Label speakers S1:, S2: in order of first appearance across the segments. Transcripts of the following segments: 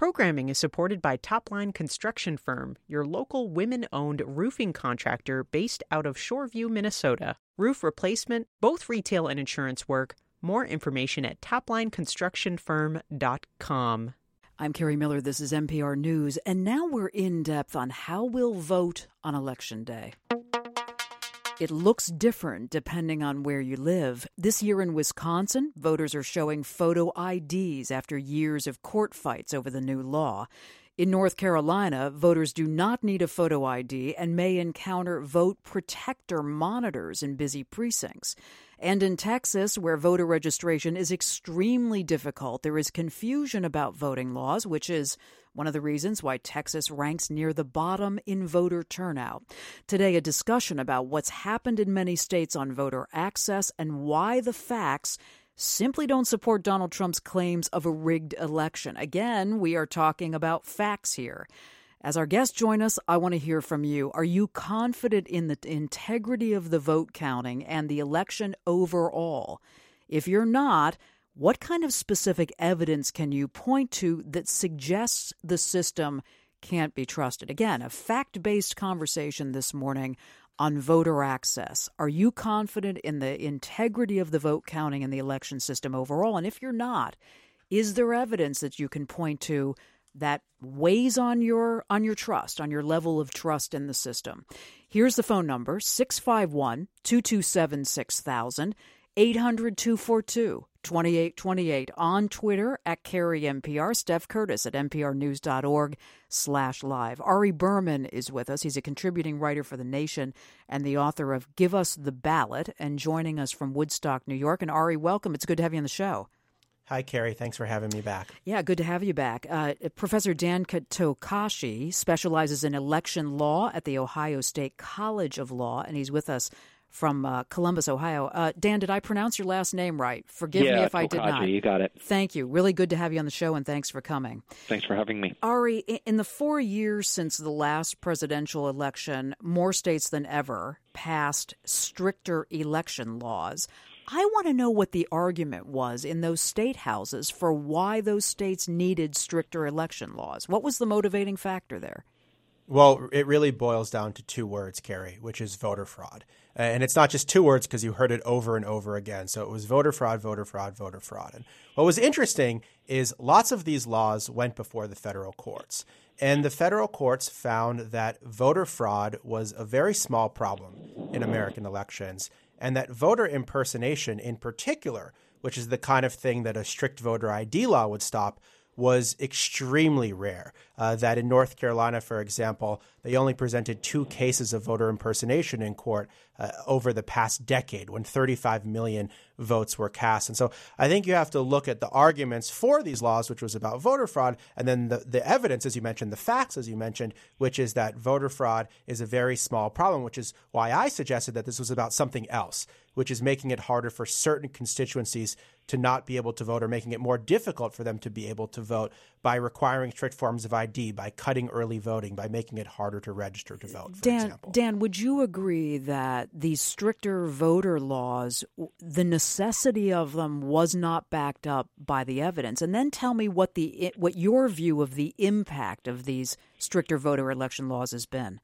S1: Programming is supported by Topline Construction Firm, your local women-owned roofing contractor based out of Shoreview, Minnesota. Roof replacement, both retail and insurance work. More information at toplineconstructionfirm.com.
S2: I'm Carrie Miller. This is NPR News, and now we're in depth on how we'll vote on Election Day. It looks different depending on where you live. This year in Wisconsin, voters are showing photo IDs after years of court fights over the new law. In North Carolina, voters do not need a photo ID and may encounter vote protector monitors in busy precincts. And in Texas, where voter registration is extremely difficult, there is confusion about voting laws, which is one of the reasons why Texas ranks near the bottom in voter turnout. Today, a discussion about what's happened in many states on voter access and why the facts simply don't support Donald Trump's claims of a rigged election. Again, we are talking about facts here. As our guests join us, I want to hear from you. Are you confident in the integrity of the vote counting and the election overall? If you're not, what kind of specific evidence can you point to that suggests the system can't be trusted? Again, a fact-based conversation this morning on voter access. Are you confident in the integrity of the vote counting and the election system overall? And if you're not, is there evidence that you can point to that weighs on your trust, on your level of trust in the system? Here's the phone number, 651-227-6000, 800-242-2828. On Twitter, at CarrieNPR. Steph Curtis at nprnews.org/live. Ari Berman is with us. He's a contributing writer for The Nation and the author of Give Us the Ballot, and joining us from Woodstock, New York. And Ari, welcome. It's good to have you on the show.
S3: Hi, Carrie. Thanks for having me back.
S2: Yeah, good to have you back. Professor Dan Tokashi specializes in election law at the Ohio State College of Law, and he's with us from Columbus, Ohio. Dan, did I pronounce your last name right? Forgive me if I did not.
S4: You got it.
S2: Thank you. Really good to have you on the show, and thanks for coming.
S4: Thanks for having me.
S2: Ari, in the 4 years since the last presidential election, more states than ever passed stricter election laws. I want to know what the argument was in those state houses for why those states needed stricter election laws. What was the motivating factor there?
S3: Well, it really boils down to two words, Carrie, which is voter fraud. And it's not just two words because you heard it over and over again. So it was voter fraud, voter fraud, voter fraud. And what was interesting is lots of these laws went before the federal courts. And the federal courts found that voter fraud was a very small problem in American elections, and that voter impersonation in particular, which is the kind of thing that a strict voter ID law would stop, was extremely rare. That in North Carolina, for example, they only presented 2 cases of voter impersonation in court over the past decade when 35 million votes were cast. And so I think you have to look at the arguments for these laws, which was about voter fraud, and then the evidence, as you mentioned, the facts, as you mentioned, which is that voter fraud is a very small problem, which is why I suggested that this was about something else, which is making it harder for certain constituencies to not be able to vote or making it more difficult for them to be able to vote by requiring strict forms of ID, by cutting early voting, by making it harder to register to vote, for example.
S2: Dan, would you agree that these stricter voter laws, the necessity of them was not backed up by the evidence? And then tell me what your view of the impact of these stricter voter election laws has been.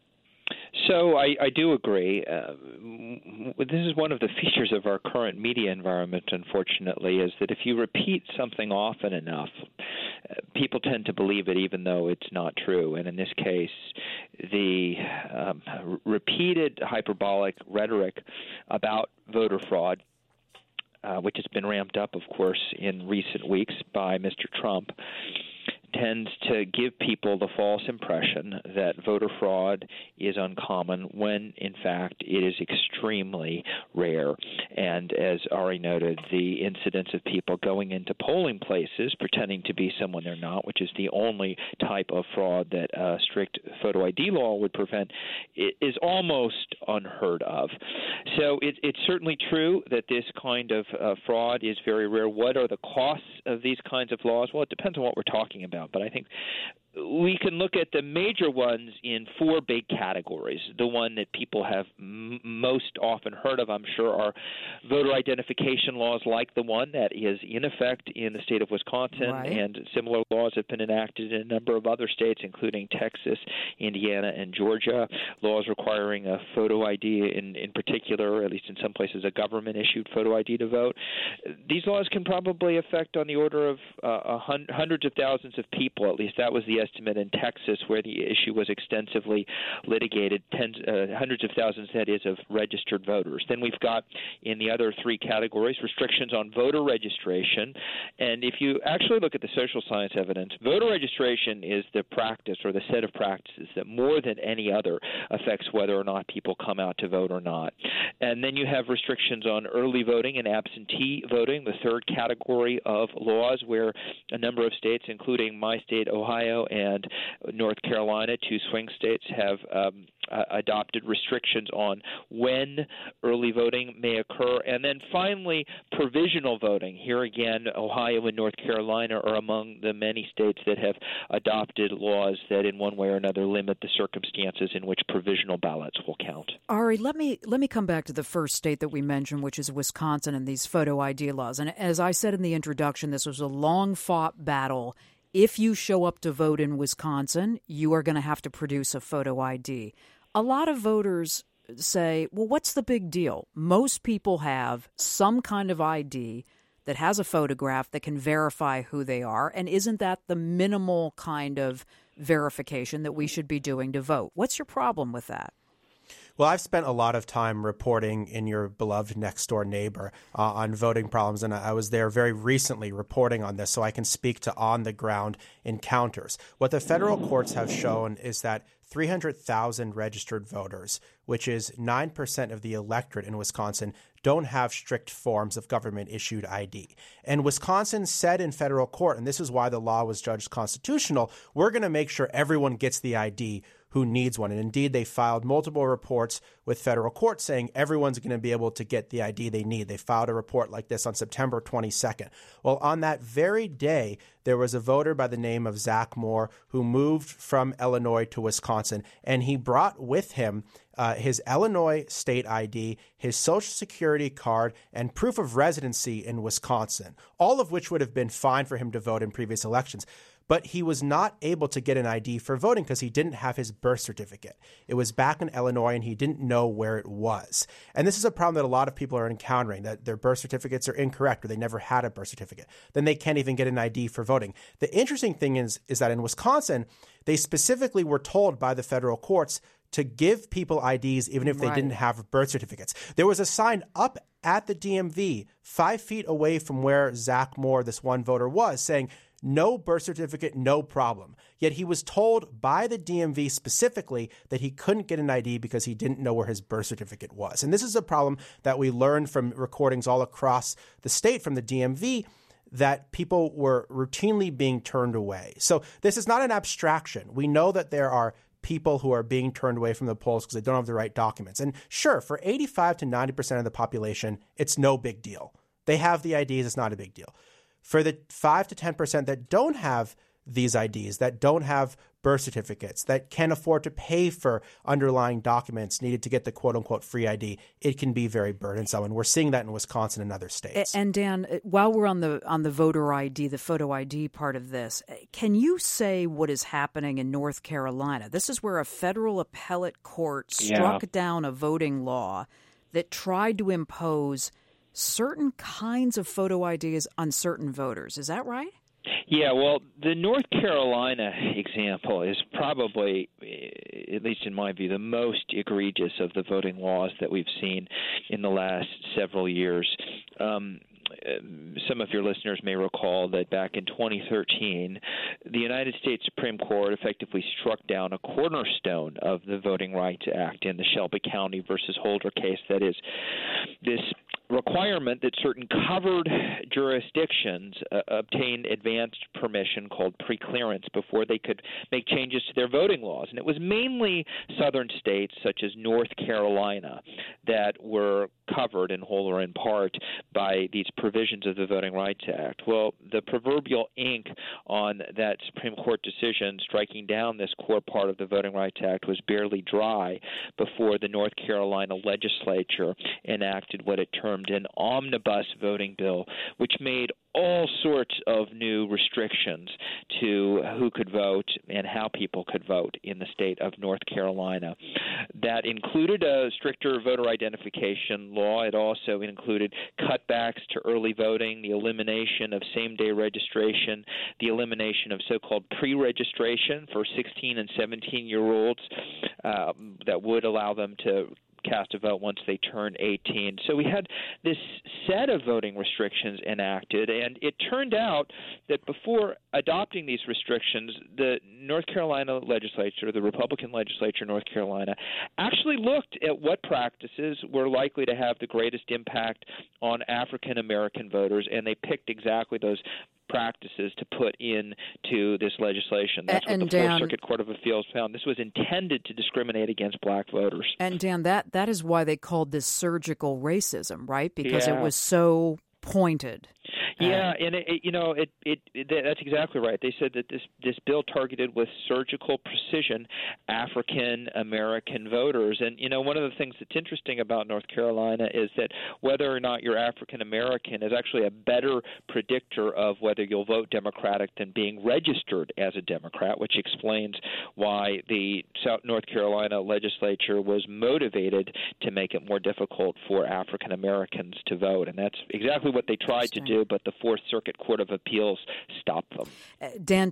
S4: So I do agree. This is one of the features of our current media environment, unfortunately, is that if you repeat something often enough, people tend to believe it even though it's not true. And in this case, the repeated hyperbolic rhetoric about voter fraud, which has been ramped up, of course, in recent weeks by Mr. Trump, tends to give people the false impression that voter fraud is uncommon when, in fact, it is extremely rare. And as Ari noted, the incidence of people going into polling places pretending to be someone they're not, which is the only type of fraud that a strict photo ID law would prevent, is almost unheard of. So it's certainly true that this kind of fraud is very rare. What are the costs of these kinds of laws? Well, it depends on what we're talking about. But I think we can look at the major ones in four big categories. The one that people have most often heard of, I'm sure, are voter identification laws like the one that is in effect in the state of Wisconsin,
S2: right.
S4: and similar laws have been enacted in a number of other states, including Texas, Indiana, and Georgia. Laws requiring a photo ID in particular, or at least in some places a government-issued photo ID to vote. These laws can probably affect on the order of hundreds of thousands of people. At least that was the estimate in Texas, where the issue was extensively litigated, hundreds of thousands, that is, of registered voters. Then we've got, in the other three categories, restrictions on voter registration. And if you actually look at the social science evidence, voter registration is the practice or the set of practices that more than any other affects whether or not people come out to vote or not. And then you have restrictions on early voting and absentee voting, the third category of laws, where a number of states, including my state, Ohio, and North Carolina, two swing states, have adopted restrictions on when early voting may occur. And then finally, provisional voting. Here again, Ohio and North Carolina are among the many states that have adopted laws that in one way or another limit the circumstances in which provisional ballots will count.
S2: Ari, let me come back to the first state that we mentioned, which is Wisconsin, and these photo ID laws. And as I said in the introduction, this was a long-fought battle. If you show up to vote in Wisconsin, you are going to have to produce a photo ID. A lot of voters say, well, what's the big deal? Most people have some kind of ID that has a photograph that can verify who they are, and isn't that the minimal kind of verification that we should be doing to vote? What's your problem with that?
S3: Well, I've spent a lot of time reporting in your beloved next-door neighbor on voting problems, and I was there very recently reporting on this, so I can speak to on-the-ground encounters. What the federal courts have shown is that 300,000 registered voters, which is 9% of the electorate in Wisconsin, don't have strict forms of government-issued ID. And Wisconsin said in federal court, and this is why the law was judged constitutional, we're going to make sure everyone gets the ID who needs one. And indeed, they filed multiple reports with federal court saying everyone's going to be able to get the ID they need. They filed a report like this on September 22nd. Well, on that very day, there was a voter by the name of Zach Moore who moved from Illinois to Wisconsin, and he brought with him his Illinois state ID, his Social Security card, and proof of residency in Wisconsin, all of which would have been fine for him to vote in previous elections. But he was not able to get an ID for voting because he didn't have his birth certificate. It was back in Illinois, and he didn't know where it was. And this is a problem that a lot of people are encountering, that their birth certificates are incorrect or they never had a birth certificate. Then they can't even get an ID for voting. The interesting thing is that in Wisconsin, they specifically were told by the federal courts to give people IDs even if they didn't have birth certificates. There was a sign up at the DMV 5 feet away from where Zach Moore, this one voter, was, saying, no birth certificate, no problem. Yet he was told by the DMV specifically that he couldn't get an ID because he didn't know where his birth certificate was. And this is a problem that we learned from recordings all across the state from the DMV, that people were routinely being turned away. So this is not an abstraction. We know that there are people who are being turned away from the polls because they don't have the right documents. And sure, for 85 to 90% of the population, it's no big deal. They have the IDs, it's not a big deal. For the 5 to 10% that don't have these IDs, that don't have birth certificates, that can't afford to pay for underlying documents needed to get the quote-unquote free ID, it can be very burdensome. And we're seeing that in Wisconsin and other states.
S2: And Dan, while we're on the voter ID, the photo ID part of this, can you say what is happening in North Carolina? This is where a federal appellate court struck down a voting law that tried to impose certain kinds of photo IDs on certain voters. Is that right?
S4: Yeah, well, the North Carolina example is probably, at least in my view, the most egregious of the voting laws that we've seen in the last several years. Some of your listeners may recall that back in 2013, the United States Supreme Court effectively struck down a cornerstone of the Voting Rights Act in the Shelby County versus Holder case. That is, this requirement that certain covered jurisdictions obtain advanced permission called preclearance before they could make changes to their voting laws. And it was mainly southern states such as North Carolina that were covered in whole or in part by these provisions of the Voting Rights Act. Well, the proverbial ink on that Supreme Court decision striking down this core part of the Voting Rights Act was barely dry before the North Carolina legislature enacted what it termed an omnibus voting bill, which made all sorts of new restrictions to who could vote and how people could vote in the state of North Carolina. That included a stricter voter identification law. It also included cutbacks to early voting, the elimination of same-day registration, the elimination of so-called pre-registration for 16 and 17-year-olds that would allow them to cast a vote once they turn 18. So we had this set of voting restrictions enacted, and it turned out that before adopting these restrictions, the North Carolina legislature, the Republican legislature in North Carolina, actually looked at what practices were likely to have the greatest impact on African American voters, and they picked exactly those practices to put into this legislation. That's what the Fourth Circuit Court of Appeals found. This was intended to discriminate against black voters.
S2: And Dan, that is why they called this surgical racism, right? Because it was so pointed.
S4: Yeah, and that's exactly right. They said that this bill targeted with surgical precision African American voters. And one of the things that's interesting about North Carolina is that whether or not you're African American is actually a better predictor of whether you'll vote Democratic than being registered as a Democrat, which explains why the North Carolina legislature was motivated to make it more difficult for African Americans to vote. And that's exactly what they tried to do, but the Fourth Circuit Court of Appeals stopped them.
S2: Dan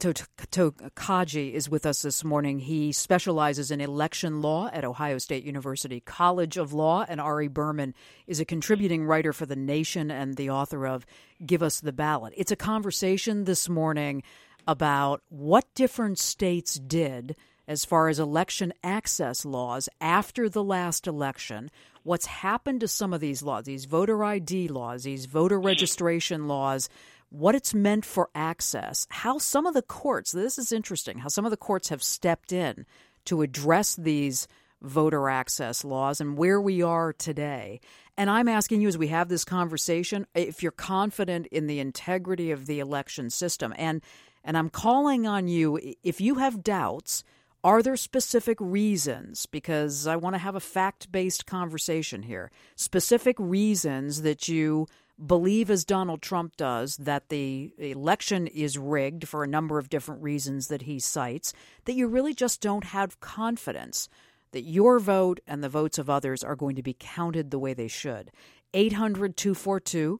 S2: Tokaji is with us this morning. He specializes in election law at Ohio State University College of Law, and Ari Berman is a contributing writer for The Nation and the author of Give Us the Ballot. It's a conversation this morning about what different states did as far as election access laws after the last election, what's happened to some of these laws, these voter ID laws, these voter registration laws, what it's meant for access, how some of the courts, this is interesting, how some of the courts have stepped in to address these voter access laws and where we are today. And I'm asking you as we have this conversation, if you're confident in the integrity of the election system. And I'm calling on you, if you have doubts, are there specific reasons, because I want to have a fact-based conversation here, specific reasons that you believe, as Donald Trump does, that the election is rigged for a number of different reasons that he cites, that you really just don't have confidence that your vote and the votes of others are going to be counted the way they should? 800-242-2828,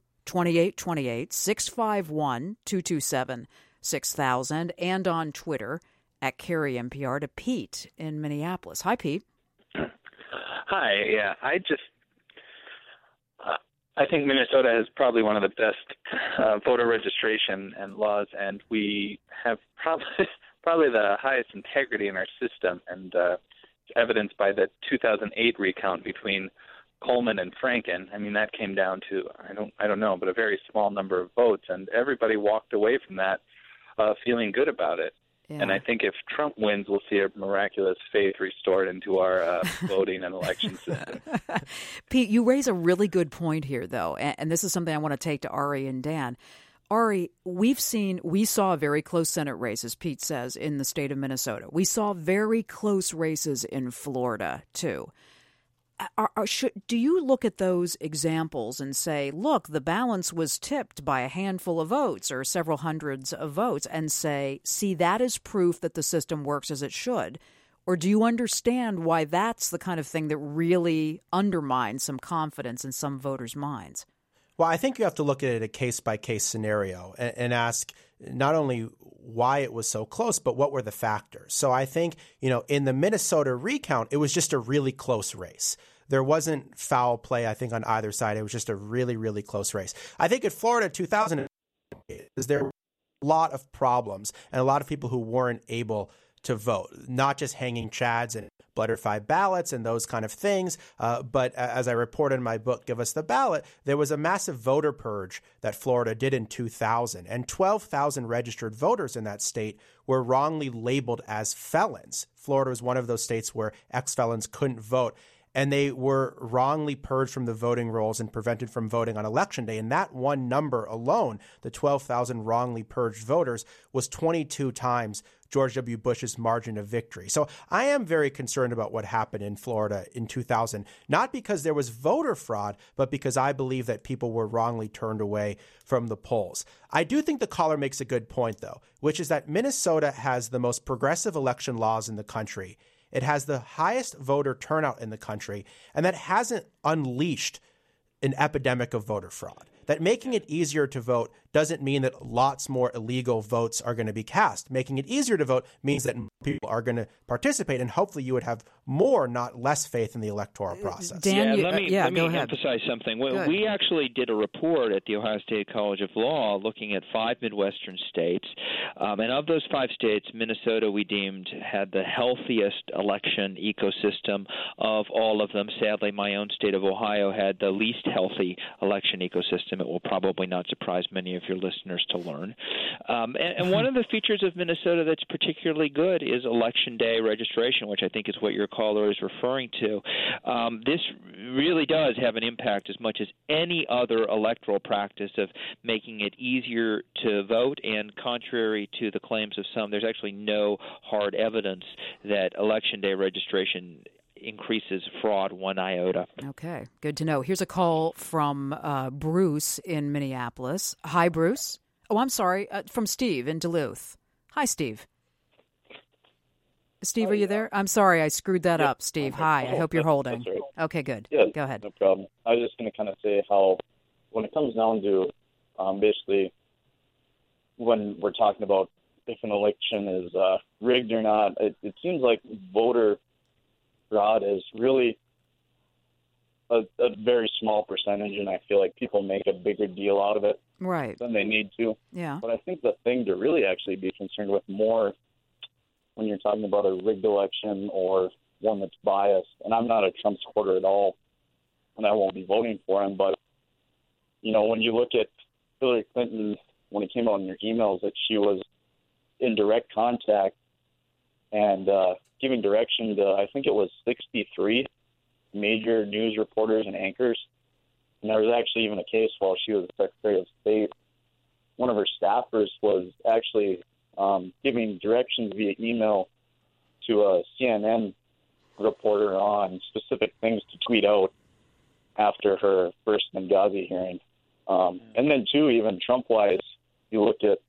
S2: 651-227-6000, and on Twitter at Carrie NPR, to Pete in Minneapolis. Hi, Pete.
S5: Hi. Yeah, I think Minnesota has probably one of the best voter registration and laws, and we have probably the highest integrity in our system, and evidenced by the 2008 recount between Coleman and Franken. I mean, that came down to I don't know, but a very small number of votes, and everybody walked away from that feeling good about it. Yeah. And I think if Trump wins, we'll see a miraculous faith restored into our voting and election system.
S2: Pete, you raise a really good point here, though, and this is something I want to take to Ari and Dan. Ari, we saw very close Senate races, Pete says, in the state of Minnesota. We saw very close races in Florida, too. Do you look at those examples and say, look, the balance was tipped by a handful of votes or several hundreds of votes, and say, see, that is proof that the system works as it should? Or do you understand why that's the kind of thing that really undermines some confidence in some voters' minds?
S3: Well, I think you have to look at it a case-by-case scenario and ask not only why it was so close, but what were the factors. So I think, in the Minnesota recount, it was just a really close race. There wasn't foul play, I think, on either side. It was just a really, really close race. I think at Florida 2008, there were a lot of problems and a lot of people who weren't able to vote, not just hanging chads and butterfly ballots and those kind of things. But as I report in my book, Give Us the Ballot, there was a massive voter purge that Florida did in 2000, and 12,000 registered voters in that state were wrongly labeled as felons. Florida was one of those states where ex-felons couldn't vote, and they were wrongly purged from the voting rolls and prevented from voting on Election Day. And that one number alone, the 12,000 wrongly purged voters, was 22 times George W. Bush's margin of victory. So I am very concerned about what happened in Florida in 2000, not because there was voter fraud, but because I believe that people were wrongly turned away from the polls. I do think the caller makes a good point, though, which is that Minnesota has the most progressive election laws in the country. It has the highest voter turnout in the country, and that hasn't unleashed an epidemic of voter fraud. That making it easier to vote doesn't mean that lots more illegal votes are going to be cast. Making it easier to vote means that people are going to participate, and hopefully you would have more, not less, faith in the electoral process.
S2: Dan,
S4: let me
S2: go ahead.
S4: emphasize something. We actually did a report at the Ohio State College of Law looking at 5 Midwestern states, and of those 5 states, Minnesota we deemed had the healthiest election ecosystem of all of them. Sadly, my own state of Ohio had the least healthy election ecosystem. It will probably not surprise many of your listeners to learn. And one of the features of Minnesota that's particularly good is Election Day registration, which I think is what your caller is referring to. This really does have an impact as much as any other electoral practice of making it easier to vote, and contrary to the claims of some, there's actually no hard evidence that Election Day registration increases fraud one iota.
S2: Okay, good to know. Here's a call from Bruce in Minneapolis. Hi, Bruce. Oh, I'm sorry, from Steve in Duluth. Hi, Steve. Steve, are you there? I'm sorry, I screwed that up, Steve. Hi, I hope you're holding.
S6: Right.
S2: Okay, good.
S6: Yeah,
S2: go ahead.
S6: No problem. I was just going to kind of say how, when it comes down to basically when we're talking about if an election is rigged or not, it seems like voter fraud is really a very small percentage, and I feel like people make a bigger deal out of it than they need to.
S2: Yeah.
S6: But I think the thing to really actually be concerned with more when you're talking about a rigged election or one that's biased, and I'm not a Trump supporter at all, and I won't be voting for him, but, you know, when you look at Hillary Clinton, when it came out in your emails that she was in direct contact and giving direction to, I think it was 63 major news reporters and anchors. And there was actually even a case while she was the Secretary of State. One of her staffers was actually giving directions via email to a CNN reporter on specific things to tweet out after her first Benghazi hearing. And then, too, even Trump-wise, you look at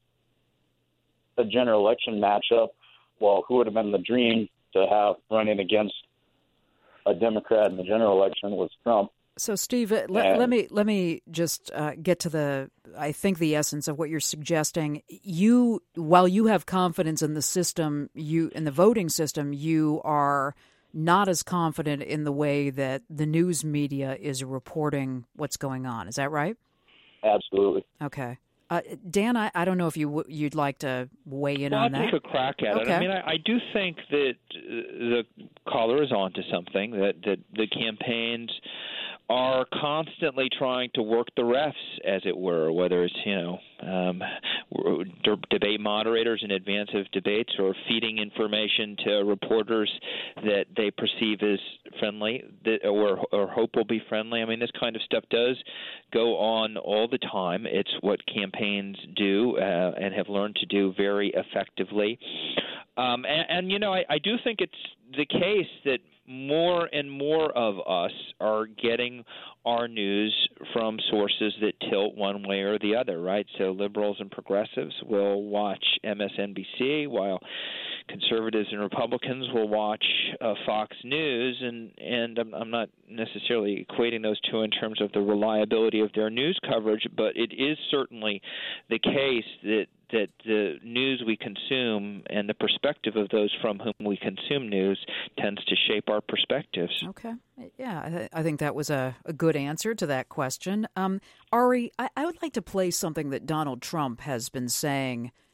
S6: a general election matchup, well, who would have been the dream to have running against a Democrat in the general election was Trump.
S2: So, Steve, let me just get to the essence of what you're suggesting. While you have confidence in the system, in the voting system, you are not as confident in the way that the news media is reporting what's going on. Is that right?
S6: Absolutely.
S2: Okay. Dan, I don't know if you'd like to weigh in on that.
S4: I'll take a crack at it. I mean, I do think that the caller is onto something, that the campaigns are constantly trying to work the refs, as it were, whether it's, debate moderators in advance of debates or feeding information to reporters that they perceive as friendly or hope will be friendly. I mean, this kind of stuff does go on all the time. It's what campaigns do and have learned to do very effectively. I do think it's the case that more and more of us are getting our news from sources that tilt one way or the other, right? So liberals and progressives will watch MSNBC, while conservatives and Republicans will watch Fox News, and I'm not necessarily equating those two in terms of the reliability of their news coverage, but it is certainly the case that the news we consume and the perspective of those from whom we consume news tends to shape our perspectives.
S2: Okay. Yeah, I think that was a good answer to that question. Ari, I would like to play something that Donald Trump has been saying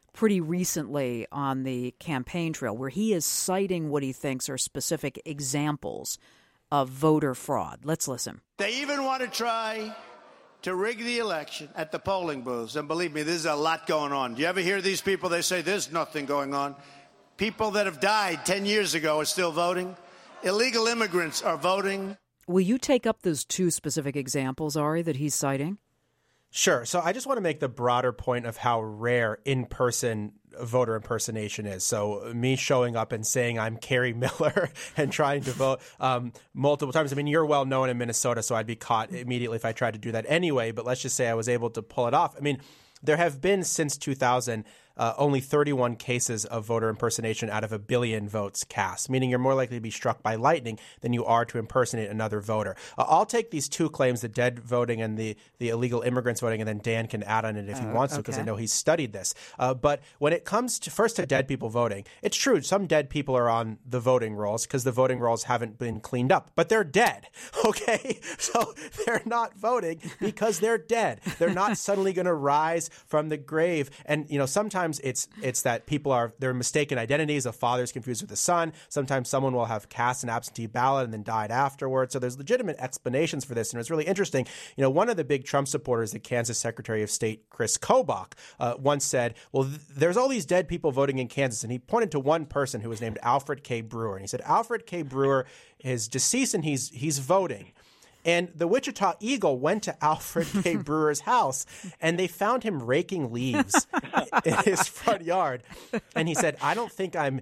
S2: pretty recently on the campaign trail where he is citing what he thinks are specific examples of voter fraud. Let's listen.
S7: They even want to try to rig the election at the polling booths. And believe me, there's a lot going on. Do you ever hear these people? They say there's nothing going on. People that have died 10 years ago are still voting. Illegal immigrants are voting.
S2: Will you take up those two specific examples, Ari, that he's citing?
S3: Sure. So I just want to make the broader point of how rare in-person voter impersonation is. So me showing up and saying I'm Carrie Miller and trying to vote multiple times. I mean, you're well known in Minnesota, so I'd be caught immediately if I tried to do that anyway. But let's just say I was able to pull it off. I mean, there have been since 2000 only 31 cases of voter impersonation out of 1 billion votes cast, meaning you're more likely to be struck by lightning than you are to impersonate another voter. I'll take these two claims, the dead voting and the illegal immigrants voting, and then Dan can add on it if he wants to, because I know he's studied this. But when it comes to first to dead people voting, it's true. Some dead people are on the voting rolls because the voting rolls haven't been cleaned up, but they're dead. Okay. So they're not voting because they're dead. They're not suddenly going to rise from the grave. And, sometimes it's that they're mistaken identities. A father's confused with a son. Sometimes someone will have cast an absentee ballot and then died afterwards. So there's legitimate explanations for this. And it's really interesting. One of the big Trump supporters, the Kansas Secretary of State, Chris Kobach, once said, well, there's all these dead people voting in Kansas. And he pointed to one person who was named Alfred K. Brewer. And he said, Alfred K. Brewer is deceased and he's voting. And the Wichita Eagle went to Alfred K. Brewer's house, and they found him raking leaves in his front yard. And he said, "I don't think I'm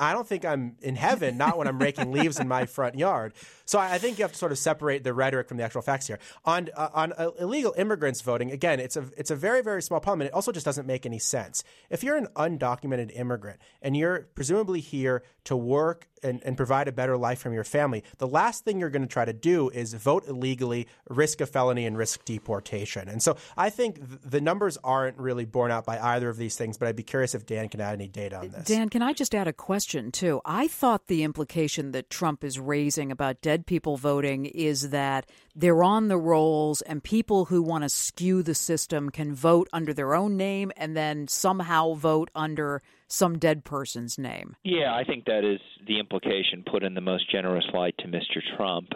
S3: in heaven, not when I'm raking leaves in my front yard." So I think you have to sort of separate the rhetoric from the actual facts here. On illegal immigrants voting, again, it's a very, very small problem, and it also just doesn't make any sense. If you're an undocumented immigrant and you're presumably here to work and provide a better life from your family, the last thing you're going to try to do is vote illegally, risk a felony, and risk deportation. And so I think the numbers aren't really borne out by either of these things, but I'd be curious if Dan can add any data on this.
S2: Dan, can I just add a question, too? I thought the implication that Trump is raising about dead people voting is that they're on the rolls and people who want to skew the system can vote under their own name and then somehow vote under some dead person's name.
S4: Yeah, I think that is the implication put in the most generous light to Mr. Trump.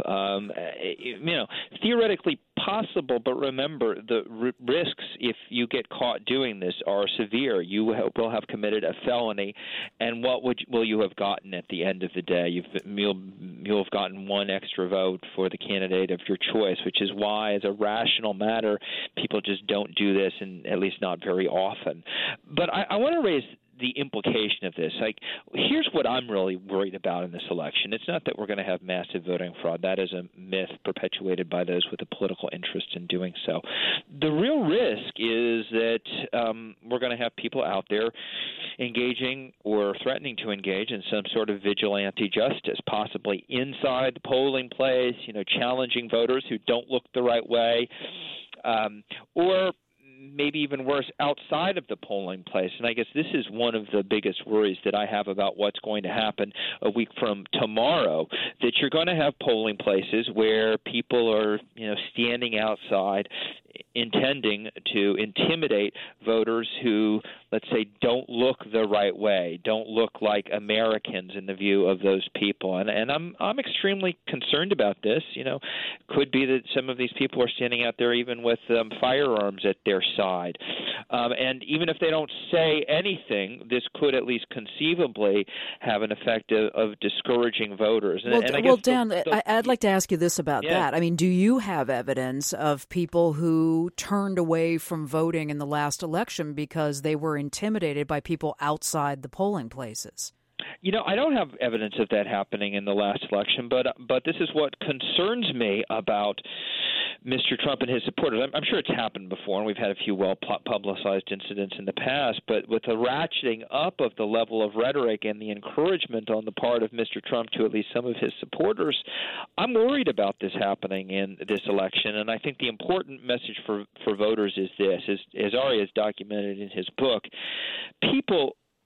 S4: Theoretically possible, but remember the risks if you get caught doing this are severe. You will have committed a felony, and what will you have gotten at the end of the day? You'll have gotten one extra vote for the candidate of your choice, which is why, as a rational matter, people just don't do this, and at least not very often. But I want to raise the implication of this. Here's what I'm really worried about in this election. It's not that we're going to have massive voting fraud. That is a myth perpetuated by those with a political interest in doing so. The real risk is that we're going to have people out there engaging or threatening to engage in some sort of vigilante justice, possibly inside the polling place, challenging voters who don't look the right way, or maybe even worse, outside of the polling place. And I guess this is one of the biggest worries that I have about what's going to happen a week from tomorrow, that you're going to have polling places where people are, standing outside intending to intimidate voters who, let's say, don't look the right way, don't look like Americans in the view of those people. And I'm extremely concerned about this. Could be that some of these people are standing out there even with firearms at their side. And even if they don't say anything, this could at least conceivably have an effect of discouraging voters.
S2: Dan, I'd like to ask you this about that. I mean, do you have evidence of people who turned away from voting in the last election because they were intimidated by people outside the polling places?
S4: I don't have evidence of that happening in the last election, but this is what concerns me about Mr. Trump and his supporters. I'm sure it's happened before, and we've had a few well-publicized incidents in the past, but with the ratcheting up of the level of rhetoric and the encouragement on the part of Mr. Trump to at least some of his supporters, I'm worried about this happening in this election. And I think the important message for voters is this, as Ari has documented in his book: people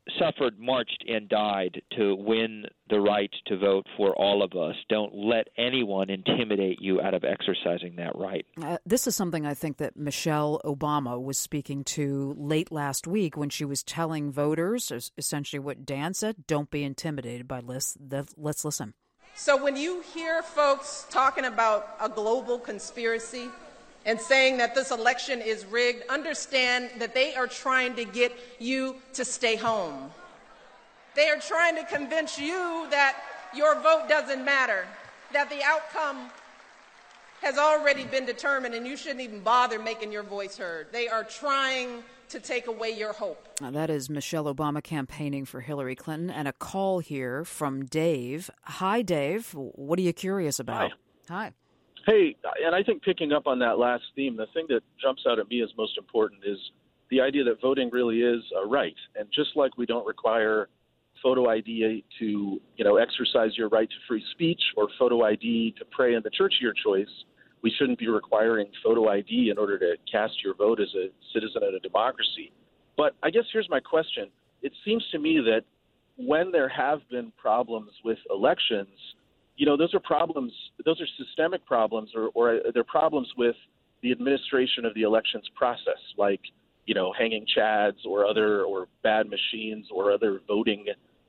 S4: suffered, marched, and died to win the right to vote for all of us. Don't let anyone intimidate you out of exercising that right.
S2: This is something I think that Michelle Obama was speaking to late last week when she was telling voters essentially what Dan said: don't be intimidated by lists. Let's listen.
S8: So when you hear folks talking about a global conspiracy and saying that this election is rigged, understand that they are trying to get you to stay home. They are trying to convince you that your vote doesn't matter, that the outcome has already been determined and you shouldn't even bother making your voice heard. They are trying to take away your hope.
S2: Now, that is Michelle Obama campaigning for Hillary Clinton. And a call here from Dave. Hi, Dave. What are you curious about? Hi.
S9: Hey, and I think picking up on that last theme, the thing that jumps out at me as most important is the idea that voting really is a right. And just like we don't require photo ID to, exercise your right to free speech or photo ID to pray in the church of your choice, we shouldn't be requiring photo ID in order to cast your vote as a citizen in a democracy. But I guess here's my question. It seems to me that when there have been problems with elections, those are systemic problems, or they're problems with the administration of the elections process, like, hanging chads or bad machines or other voting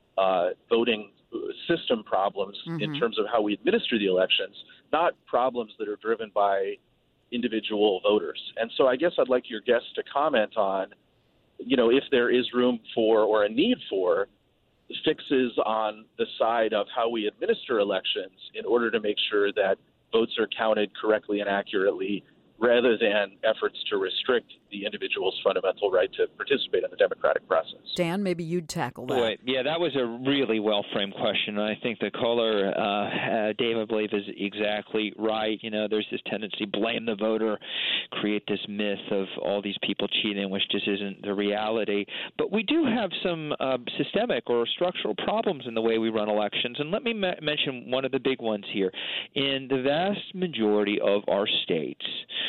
S9: system problems in terms of how we administer the elections, not problems that are driven by individual voters. And so I guess I'd like your guests to comment on, if there is room for or a need for fixes on the side of how we administer elections in order to make sure that votes are counted correctly and accurately, rather than efforts to restrict the individual's fundamental right to participate in the democratic process.
S2: Dan, maybe you'd tackle that.
S4: Boy, yeah, that was a really well-framed question. And I think the caller, Dave, I believe, is exactly right. There's this tendency to blame the voter, create this myth of all these people cheating, which just isn't the reality. But we do have some systemic or structural problems in the way we run elections. And let me mention one of the big ones here. In the vast majority of our states,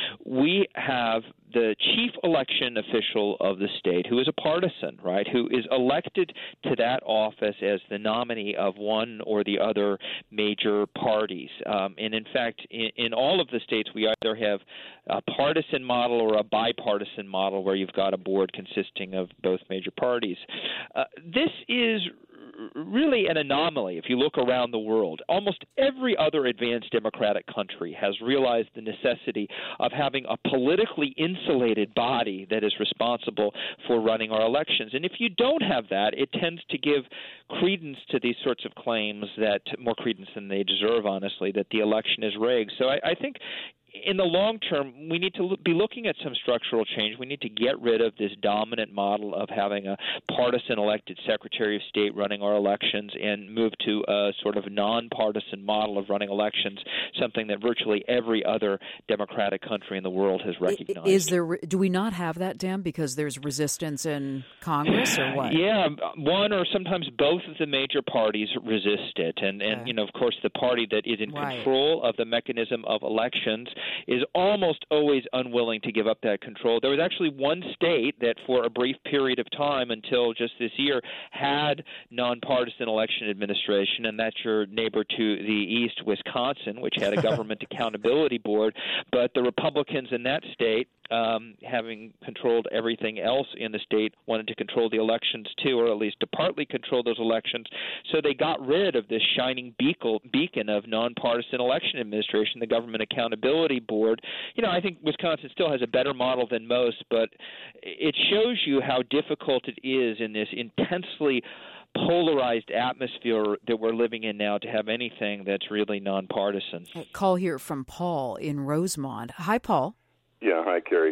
S4: we have the chief election official of the state, who is a partisan, right, who is elected to that office as the nominee of one or the other major parties. And in fact, in all of the states, we either have a partisan model or a bipartisan model where you've got a board consisting of both major parties. This is really an anomaly if you look around the world. Almost every other advanced democratic country has realized the necessity of having a politically insulated body that is responsible for running our elections. And if you don't have that, it tends to give credence to these sorts of claims, that more credence than they deserve, honestly, that the election is rigged. So I think in the long term, we need to be looking at some structural change. We need to get rid of this dominant model of having a partisan elected Secretary of State running our elections and move to a sort of nonpartisan model of running elections, something that virtually every other democratic country in the world has recognized.
S2: Do we not have that, Dan, because there's resistance in Congress, or what?
S4: Yeah, one or sometimes both of the major parties resist it. And of course, the party that is in control of the mechanism of elections is almost always unwilling to give up that control. There was actually one state that for a brief period of time until just this year had nonpartisan election administration, and that's your neighbor to the east, Wisconsin, which had a government accountability board. But the Republicans in that state, having controlled everything else in the state, wanted to control the elections too, or at least to partly control those elections. So they got rid of this shining beacon of nonpartisan election administration, the Government Accountability Board. I think Wisconsin still has a better model than most, but it shows you how difficult it is in this intensely polarized atmosphere that we're living in now to have anything that's really nonpartisan.
S2: Call here from Paul in Rosemont. Hi, Paul.
S10: Yeah, hi, Carrie.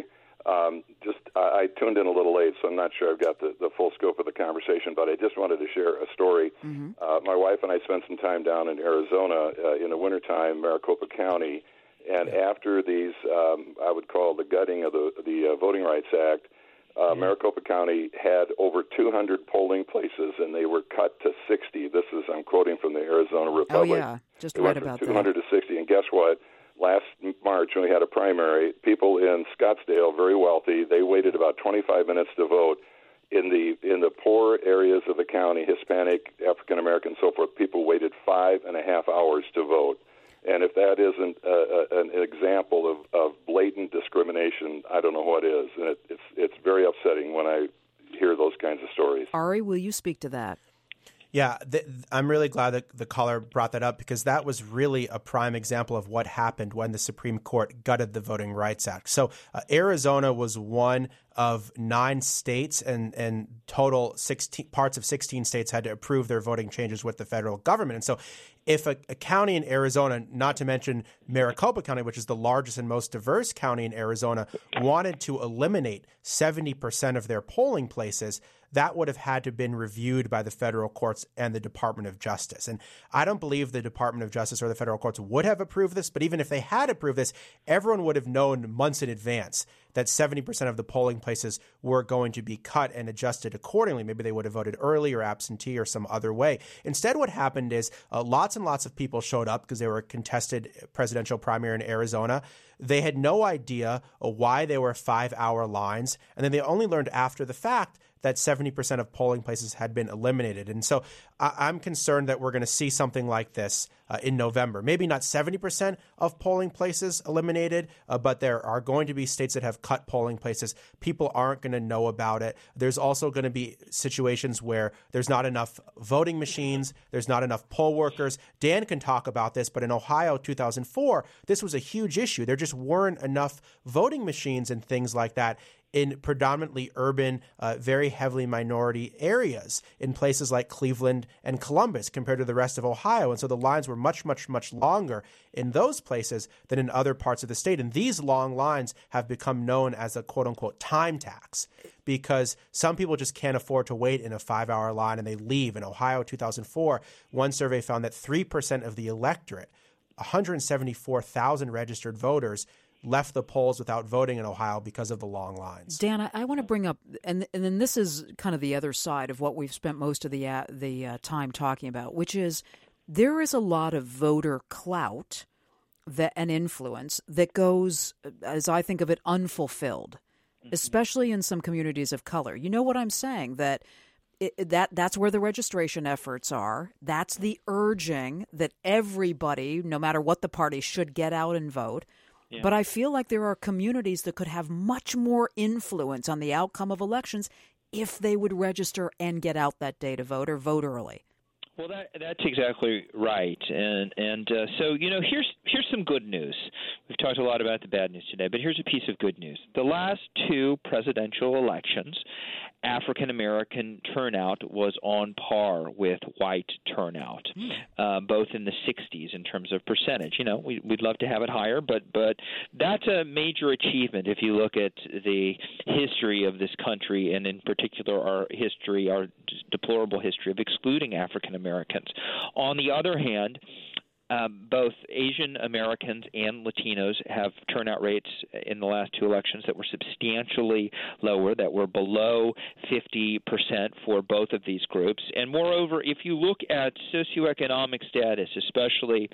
S10: I tuned in a little late, so I'm not sure I've got the full scope of the conversation, but I just wanted to share a story. Mm-hmm. My wife and I spent some time down in Arizona in the wintertime, Maricopa County, and after these, I would call the gutting of the Voting Rights Act, Maricopa County had over 200 polling places, and they were cut to 60. I'm quoting from the Arizona Republic.
S2: Oh, yeah, just read about that.
S10: 200 to 60, and guess what? Last March, when we had a primary, people in Scottsdale, very wealthy, they waited about 25 minutes to vote. in the poor areas of the county, Hispanic, African American, so forth, people waited 5.5 hours to vote. And if that isn't an example of blatant discrimination, I don't know what is. And it's very upsetting when I hear those kinds of stories.
S2: Ari, will you speak to that?
S3: Yeah, I'm really glad that the caller brought that up, because that was really a prime example of what happened when the Supreme Court gutted the Voting Rights Act. So Arizona was one of 9 states, and total 16 parts of 16 states had to approve their voting changes with the federal government. And so if a county in Arizona, not to mention Maricopa County, which is the largest and most diverse county in Arizona, wanted to eliminate 70% of their polling places, that would have had to have been reviewed by the federal courts and the Department of Justice. And I don't believe the Department of Justice or the federal courts would have approved this, but even if they had approved this, everyone would have known months in advance that 70% of the polling places were going to be cut and adjusted accordingly. Maybe they would have voted early or absentee or some other way. Instead, what happened is lots and lots of people showed up because they were a contested presidential primary in Arizona. They had no idea why they were 5-hour lines, and then they only learned after the fact that 70% of polling places had been eliminated. And so I'm concerned that we're going to see something like this in November. Maybe not 70% of polling places eliminated, but there are going to be states that have cut polling places. People aren't going to know about it. There's also going to be situations where there's not enough voting machines, there's not enough poll workers. Dan can talk about this, but in Ohio 2004, this was a huge issue. There just weren't enough voting machines and things like that in predominantly urban, very heavily minority areas in places like Cleveland and Columbus compared to the rest of Ohio. And so the lines were much, much, much longer in those places than in other parts of the state. And these long lines have become known as a quote-unquote time tax, because some people just can't afford to wait in a 5-hour line and they leave. In Ohio 2004, one survey found that 3% of the electorate, 174,000 registered voters, left the polls without voting in Ohio because of the long lines.
S2: Dan, I want to bring up, and then this is kind of the other side of what we've spent most of the time talking about, which is there is a lot of voter clout and influence that goes, as I think of it, unfulfilled, especially in some communities of color. You know what I'm saying? That's where the registration efforts are. That's the urging that everybody, no matter what the party, should get out and vote. Yeah. But I feel like there are communities that could have much more influence on the outcome of elections if they would register and get out that day to vote or vote early.
S4: Well, that's exactly right, and so here's some good news. We've talked a lot about the bad news today, but here's a piece of good news. The last 2 presidential elections, African American turnout was on par with white turnout, both in the 60s in terms of percentage. We'd love to have it higher, but that's a major achievement if you look at the history of this country, and in particular our deplorable history of excluding African Americans. On the other hand, both Asian Americans and Latinos have turnout rates in the last 2 elections that were substantially lower, that were below 50% for both of these groups. And moreover, if you look at socioeconomic status, especially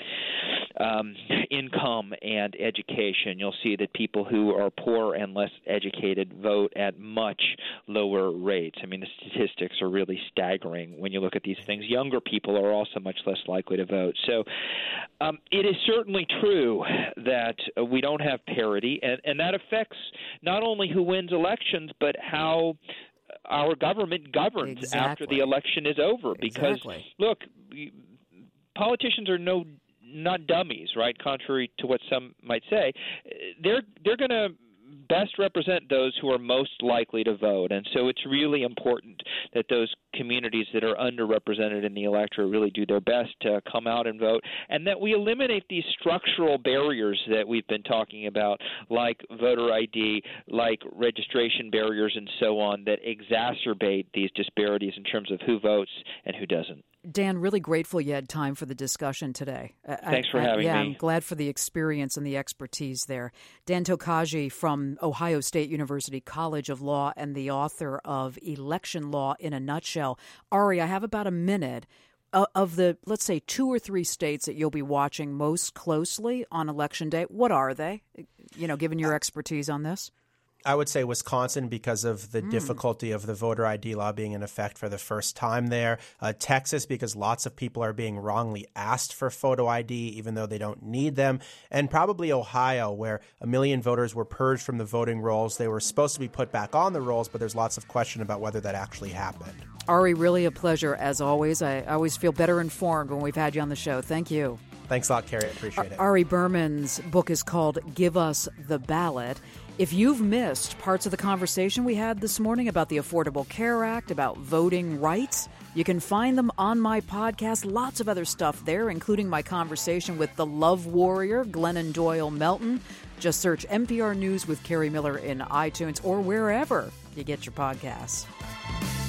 S4: income and education, you'll see that people who are poor and less educated vote at much lower rates. I mean, the statistics are really staggering when you look at these things. Younger people are also much less likely to vote. So it is certainly true that we don't have parity, and that affects not only who wins elections, but how our government governs after the election is over. Because, look, politicians are not dummies, right? Contrary to what some might say, they're going to best represent those who are most likely to vote. And so it's really important that those communities that are underrepresented in the electorate really do their best to come out and vote, and that we eliminate these structural barriers that we've been talking about, like voter ID, like registration barriers and so on, that exacerbate these disparities in terms of who votes and who doesn't.
S2: Dan, really grateful you had time for the discussion today.
S4: Thanks for having me.
S2: I'm glad for the experience and the expertise there. Dan Tokaji from Ohio State University College of Law and the author of Election Law in a Nutshell. Ari, I have about a minute. Of the, let's say, 2 or 3 states that you'll be watching most closely on Election Day, what are they, given your expertise on this?
S3: I would say Wisconsin because of the difficulty of the voter ID law being in effect for the first time there. Texas because lots of people are being wrongly asked for photo ID even though they don't need them. And probably Ohio where 1 million voters were purged from the voting rolls. They were supposed to be put back on the rolls, but there's lots of question about whether that actually happened.
S2: Ari, really a pleasure as always. I always feel better informed when we've had you on the show. Thank you.
S3: Thanks a lot, Carrie. I appreciate it.
S2: Ari Berman's book is called Give Us the Ballot. If you've missed parts of the conversation we had this morning about the Affordable Care Act, about voting rights, you can find them on my podcast. Lots of other stuff there, including my conversation with the love warrior, Glennon Doyle Melton. Just search NPR News with Carrie Miller in iTunes or wherever you get your podcasts.